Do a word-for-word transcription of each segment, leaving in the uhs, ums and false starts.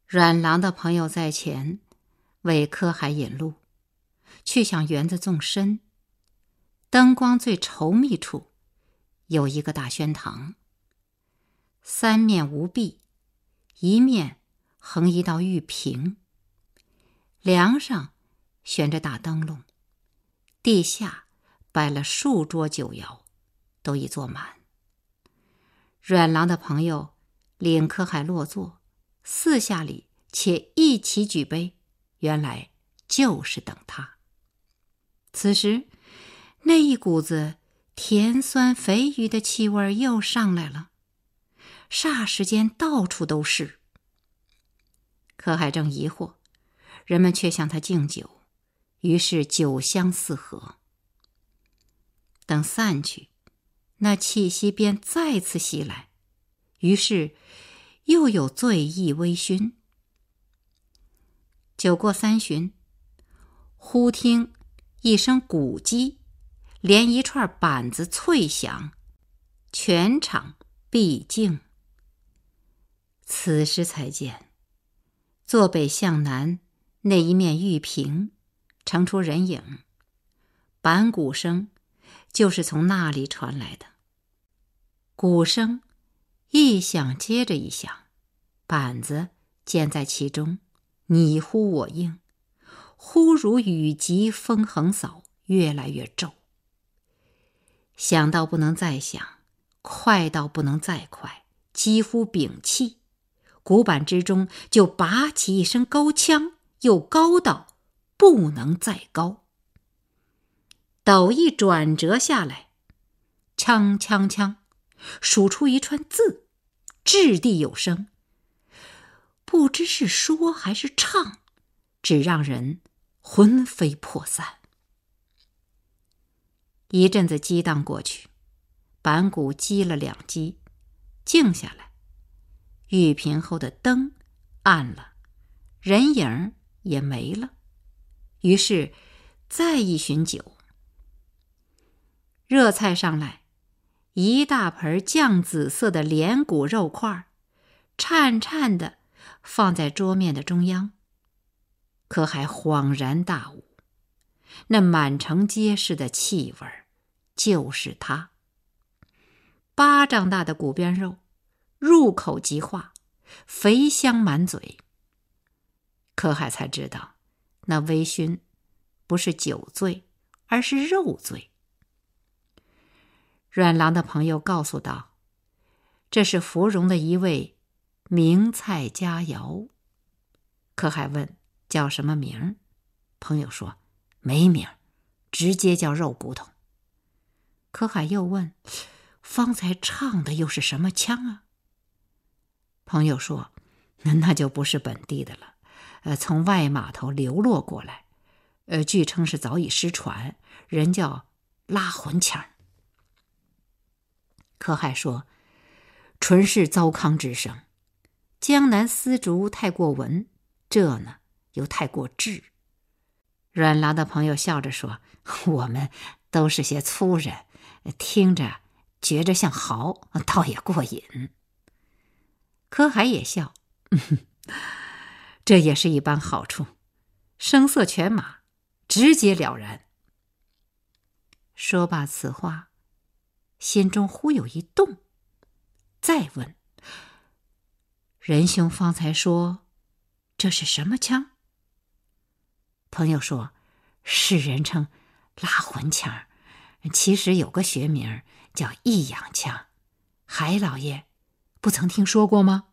阮郎的朋友在前为柯海引路，去向园子纵深。灯光最稠密处有一个大轩堂，三面无壁，一面横一道玉屏，梁上悬着大灯笼，地下摆了数桌酒肴，都已坐满。阮郎的朋友领柯海落座，四下里且一起举杯，原来就是等他。此时那一股子甜酸肥鱼的气味又上来了，霎时间到处都是。柯海正疑惑，人们却向他敬酒，于是酒香四合。等散去，那气息便再次袭来，于是又有醉意微醺。酒过三巡，忽听一声鼓击，连一串板子脆响，全场毕静。此时才见坐北向南那一面玉屏呈出人影，板鼓声就是从那里传来的。鼓声一响接着一响，板子间在其中，你呼我应，忽如雨急风横扫，越来越骤。响到不能再响，快到不能再快，几乎屏气，鼓板之中就拔起一声高腔，又高到不能再高。陡一转折下来，锵锵锵，数出一串字，掷地有声，不知是说还是唱，只让人魂飞魄散。一阵子激荡过去，板鼓击了两击，静下来，玉屏后的灯暗了，人影也没了。于是再一巡酒，热菜上来，一大盆酱紫色的连骨肉块，颤颤地放在桌面的中央。可还恍然大悟，那满城皆是的气味就是它。巴掌大的骨边肉，入口即化，肥香满嘴。柯海才知道，那微醺不是酒醉，而是肉醉。阮郎的朋友告诉道，这是芙蓉的一味名菜佳肴。柯海问叫什么名？朋友说没名，直接叫肉骨头。柯海又问，方才唱的又是什么腔啊？朋友说，那就不是本地的了，呃，从外码头流落过来，呃，据称是早已失传，人叫拉魂腔。柯海说，纯是糟糠之声，江南丝竹太过文，这呢又太过质。阮郎的朋友笑着说，我们都是些粗人，听着觉着像嚎，倒也过瘾。柯海也笑，这也是一般好处，声色犬马，直截了然。说罢此话，心中忽有一动，再问，仁兄方才说这是什么腔？朋友说，是人称拉魂腔，其实有个学名叫益阳腔，海老爷不曾听说过吗？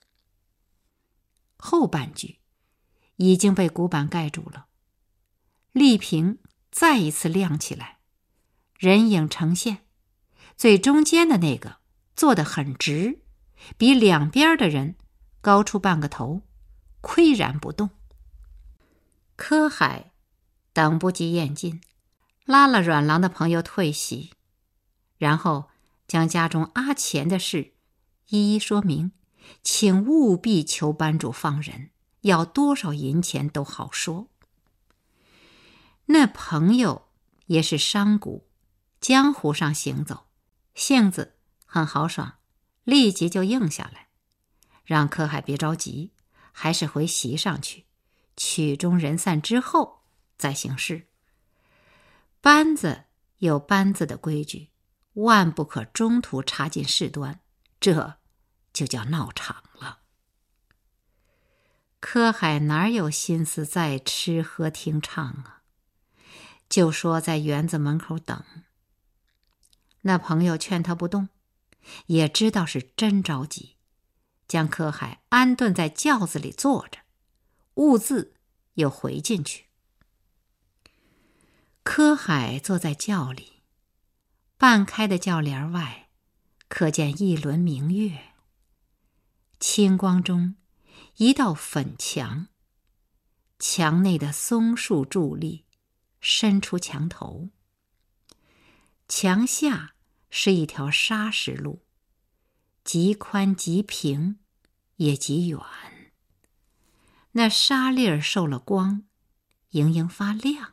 后半句已经被鼓板盖住了，立屏再一次亮起来，人影呈现，最中间的那个坐得很直，比两边的人高出半个头，岿然不动。柯海等不及宴尽，拉了阮郎的朋友退席，然后将家中阿钱的事一一说明，请务必求班主放人，要多少银钱都好说。那朋友也是商贾，江湖上行走，性子很豪爽，立即就应下来，让柯海别着急， 还是回席上去，曲终人散之后再行事。班子有班子的规矩，万不可中途插进事端，这就叫闹场了。柯海哪有心思再吃喝听唱啊？就说在园子门口等。那朋友劝他不动，也知道是真着急，将柯海安顿在轿子里坐着，兀自又回进去。柯海坐在轿里，半开的轿帘外可见一轮明月，清光中一道粉墙，墙内的松树伫立，伸出墙头。墙下是一条沙石路，极宽极平，也极远。那沙粒儿受了光，盈盈发亮。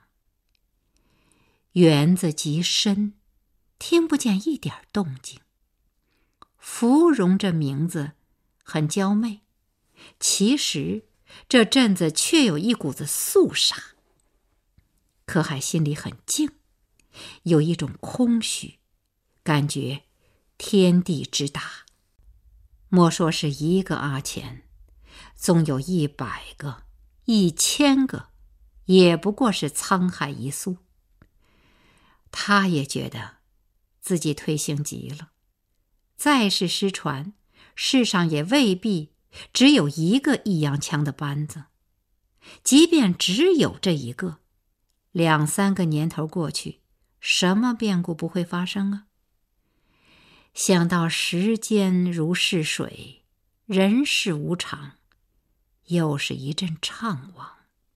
园子极深，听不见一点动静。芙蓉这名字很娇媚，其实这镇子却有一股子肃杀。柯海心里很静，有一种空虚，感觉天地之大，莫说是一个阿钱，纵有一百个、一千个，也不过是沧海一粟。他也觉得自己推行极了，再是失传，世上也未必只有一个易阳枪的班子。即便只有这一个，两三个年头过去，什么变故不会发生啊？想到时间如逝水，人世无常，又是一阵怅惘。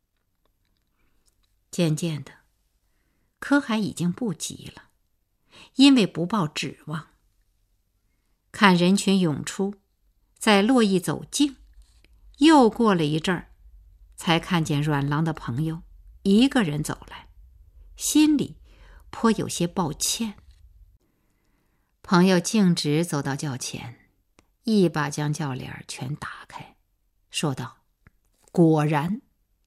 渐渐的，柯海已经不急了，因为不抱指望。看人群涌出，在络绎走近，又过了一阵儿，才看见阮郎的朋友一个人走来，心里颇有些抱歉。朋友径直走到轿前，一把将轿帘全打开，说道：“果然。”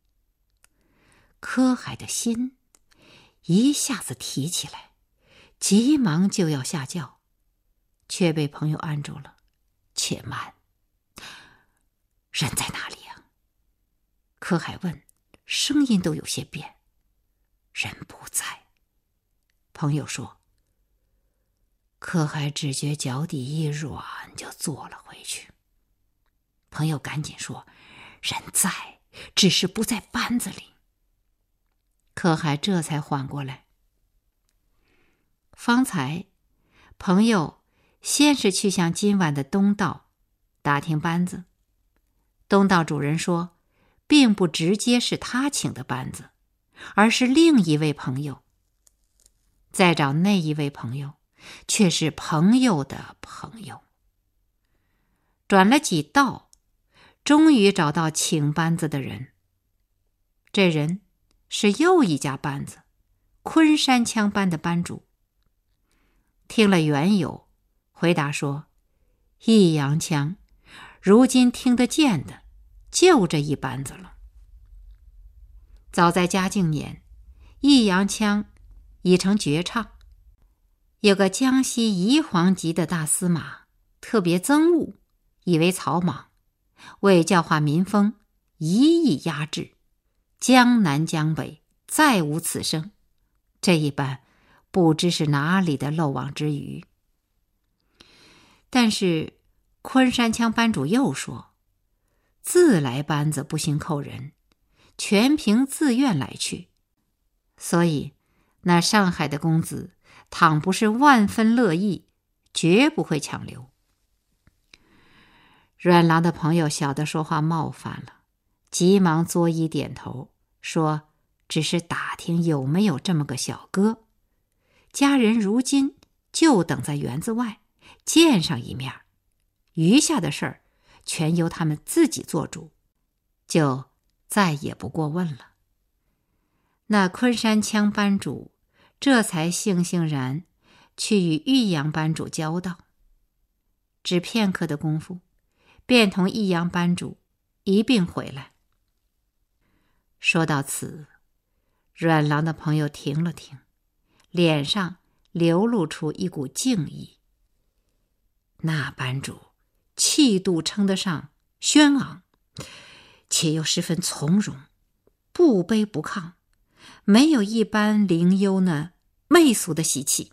柯海的心一下子提起来，急忙就要下轿，却被朋友按住了。且慢，人在哪里呀？柯海问，声音都有些变。人不在。朋友说。柯海只觉脚底一软，就坐了回去。朋友赶紧说，人在，只是不在班子里。柯海这才缓过来。方才朋友先是去向今晚的东道打听班子，东道主人说并不直接是他请的班子，而是另一位朋友。再找那一位朋友，却是朋友的朋友。转了几道，终于找到请班子的人。这人是又一家班子，昆山腔班的班主。听了缘由，回答说，益阳腔如今听得见的就这一班子了。早在嘉靖年，益阳腔已成绝唱，有个江西宜黄籍的大司马特别憎恶，以为草莽，为教化民风，一意压制，江南江北再无此声。这一般不知是哪里的漏网之鱼。但是昆山腔班主又说，自来班子不兴扣人，全凭自愿来去，所以那上海的公子倘不是万分乐意，绝不会强留。阮郎的朋友晓得说话冒犯了，急忙作揖点头，说只是打听有没有这么个小哥，家人如今就等在园子外见上一面，余下的事儿全由他们自己做主，就再也不过问了。那昆山腔班主这才悻悻然去与益阳班主交道，只片刻的功夫，便同益阳班主一并回来。说到此，阮郎的朋友停了停，脸上流露出一股敬意。那班主气度称得上轩昂，且又十分从容，不卑不亢，没有一般灵幽那媚俗的习气。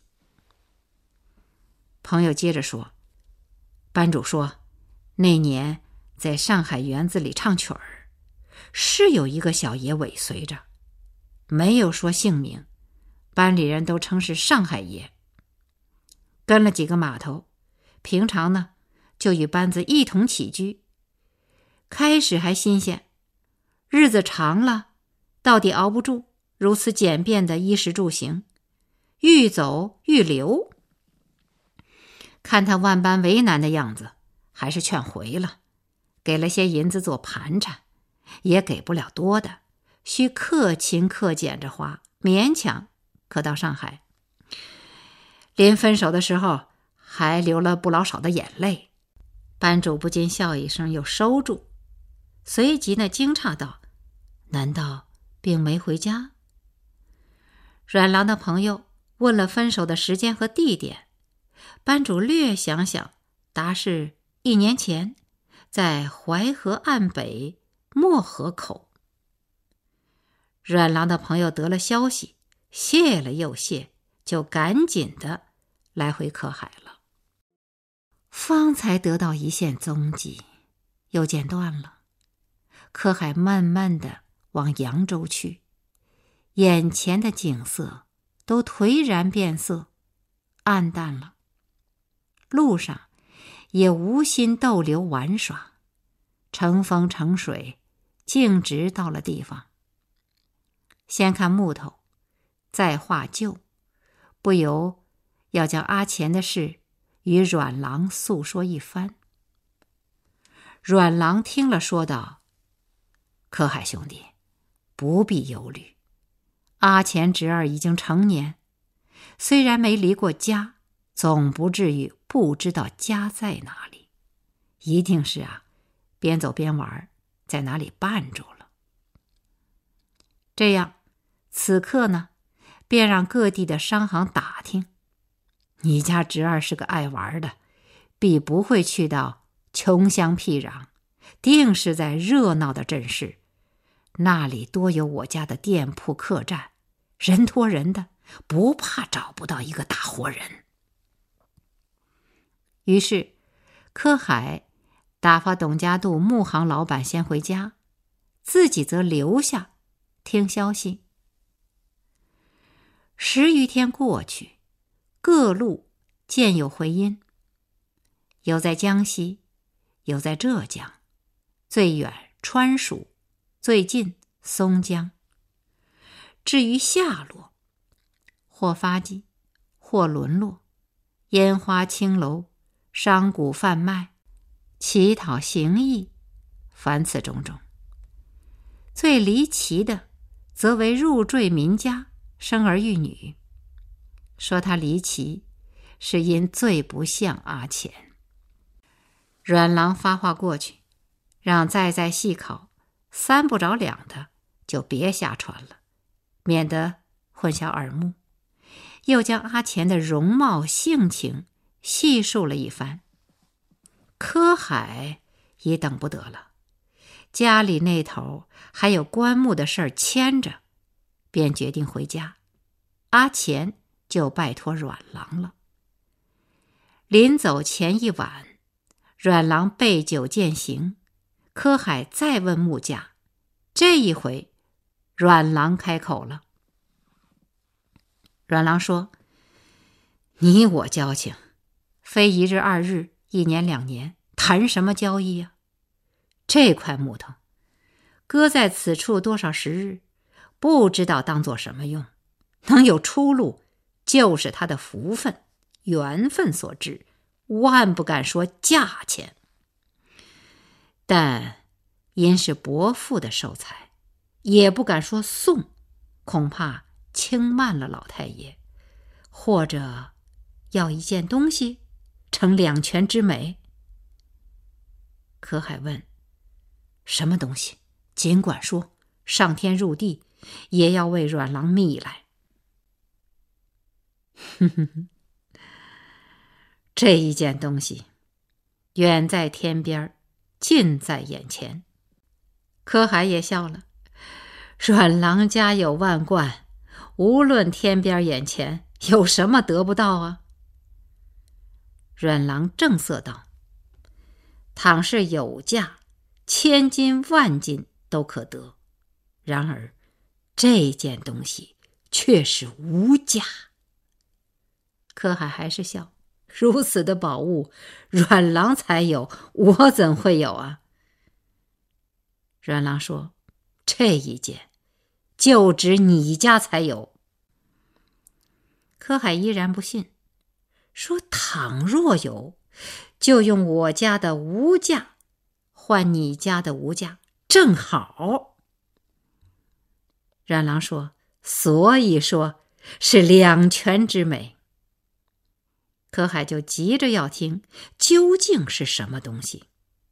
朋友接着说，班主说，那年在上海园子里唱曲儿，是有一个小爷尾随着，没有说姓名，班里人都称是上海爷。跟了几个码头，平常呢就与班子一同起居。开始还新鲜，日子长了，到底熬不住如此简便的衣食住行，愈走愈流。看他万般为难的样子，还是劝回了，给了些银子做盘缠，也给不了多的，需克勤克俭着花，勉强可到上海。临分手的时候还流了不老少的眼泪，班主不禁笑一声，又收住，随即呢惊诧道，难道并没回家？阮郎的朋友问了分手的时间和地点，班主略想想，答是一年前在淮河岸北漠河口。阮郎的朋友得了消息，谢了又谢，就赶紧的来回可海了。方才得到一线踪迹，又间断了。可海慢慢的往扬州去，眼前的景色都颓然变色，暗淡了。路上也无心逗留玩耍，乘风乘水，径直到了地方。先看木头，再画旧，不由要将阿钱的事与阮郎诉说一番。阮郎听了说道，可海兄弟，不必忧虑，阿钱侄儿已经成年，虽然没离过家，总不至于不知道家在哪里，一定是啊，边走边玩，在哪里绊住了。这样，此刻呢，便让各地的商行打听，你家侄儿是个爱玩的，必不会去到穷乡僻壤，定是在热闹的镇市，那里多有我家的店铺客栈，人托人的，不怕找不到一个大活人。于是柯海打发董家渡木行老板先回家，自己则留下听消息。十余天过去，各路渐有回音，有在江西，有在浙江，最远川蜀，最近松江。至于下落，或发迹，或沦落，烟花青楼，商贾贩卖，乞讨行役，凡此种种。最离奇的则为入赘民家，生儿育女。说他离奇，是因最不像阿钱。阮郎发话过去，让再再细考，三不着两的就别瞎传了，免得混淆耳目。又将阿钱的容貌性情细述了一番。柯海也等不得了，家里那头还有棺木的事儿牵着，便决定回家。阿钱就拜托阮郎了。临走前一晚，阮郎备酒饯行，柯海再问木价，这一回阮郎开口了。阮郎说，你我交情，非一日二日，一年两年，谈什么交易啊？这块木头搁在此处多少时日，不知道当做什么用，能有出路，就是他的福分缘分所致，万不敢说价钱。但因是伯父的寿材，也不敢说送，恐怕轻慢了老太爷，或者要一件东西，成两全之美。柯海问， 什么东西尽管说，上天入地也要为阮郎觅来。哼哼哼，这一件东西远在天边，近在眼前。柯海也笑了，阮郎家有万贯，无论天边眼前，有什么得不到啊？阮郎正色道：倘是有价，千金万金都可得，然而这件东西却是无价。柯海还是笑，如此的宝物，阮郎才有，我怎会有啊？阮郎说：这一件就只你家才有。柯海依然不信，说倘若有，就用我家的无价换你家的无价，正好。阮郎说：所以说是两全之美。柯海就急着要听究竟是什么东西。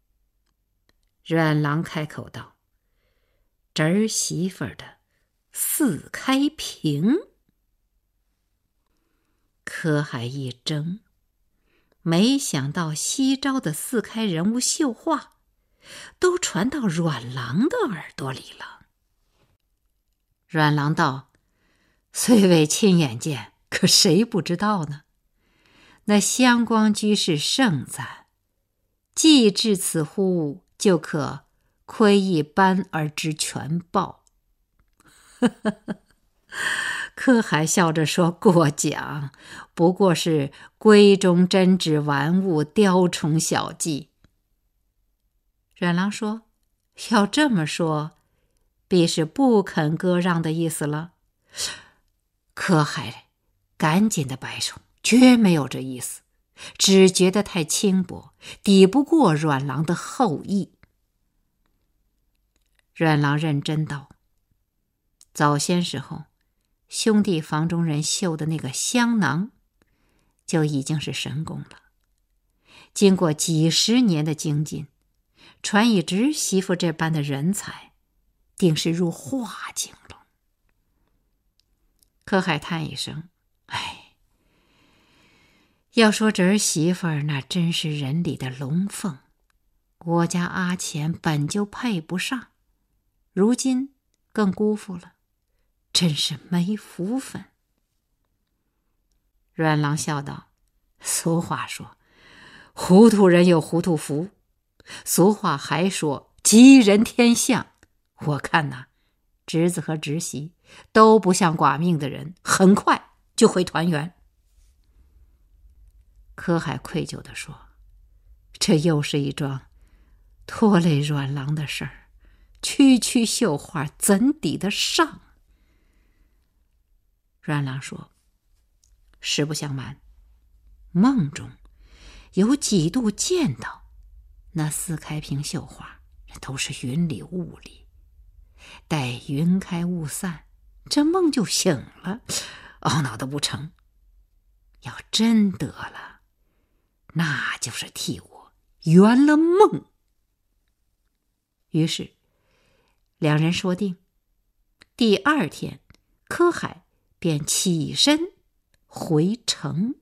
阮郎开口道：侄儿媳妇儿的四开屏。柯海一怔，没想到西昭的四开人物绣画都传到阮郎的耳朵里了。阮郎道：虽未亲眼见，可谁不知道呢？那香光居士盛赞，既至此乎，就可窥一斑而知全豹。柯海笑着说：过奖，不过是闺中针纸玩物，雕虫小技。阮郎说：要这么说，必是不肯割让的意思了。柯海赶紧的摆手，绝没有这意思，只觉得太轻薄，抵不过阮郎的厚意。阮郎认真道：早先时候，兄弟房中人绣的那个香囊就已经是神功了，经过几十年的精进，传以侄媳妇这般的人才，定是入画境了。柯海叹一声：唉，要说侄儿媳妇儿，那真是人里的龙凤，我家阿钱本就配不上，如今更辜负了，真是没福分。阮郎笑道：俗话说，糊涂人有糊涂福，俗话还说吉人天相。我看呐、啊，侄子和侄媳都不像寡命的人，很快就会团圆。柯海愧疚地说：这又是一桩拖累阮郎的事儿，区区绣画怎抵得上？阮郎说：实不相瞒，梦中有几度见到那四开屏绣画，都是云里雾里，待云开雾散，这梦就醒了，懊恼的不成。要真得了，那就是替我圆了梦。于是两人说定，第二天柯海便起身回城。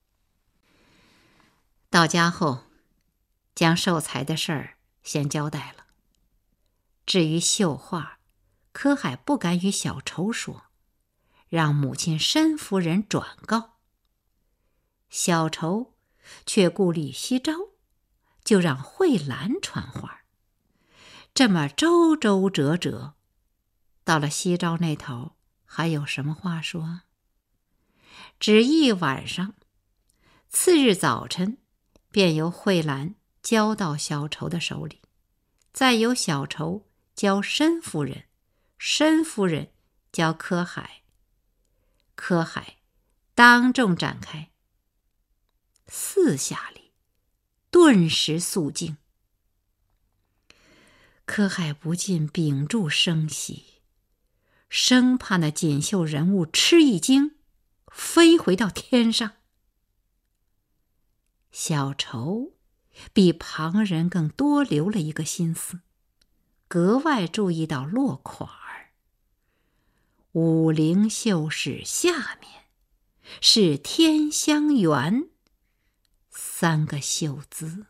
到家后，将寿材的事儿先交代了。至于绣画，柯海不敢与小仇说，让母亲申夫人转告。小仇却顾虑西昭，就让慧兰传话。这么周周折折，到了西昭那头，还有什么话说？只一晚上，次日早晨，便由慧兰交到小仇的手里，再由小仇交申夫人，申夫人交柯海，柯海当众展开。四下里顿时肃静。柯海不禁屏住声息，生怕那锦绣人物吃一惊，飞回到天上。小仇比旁人更多留了一个心思， 格外注意到落款儿。武陵绣饰下面是天香园三个绣字。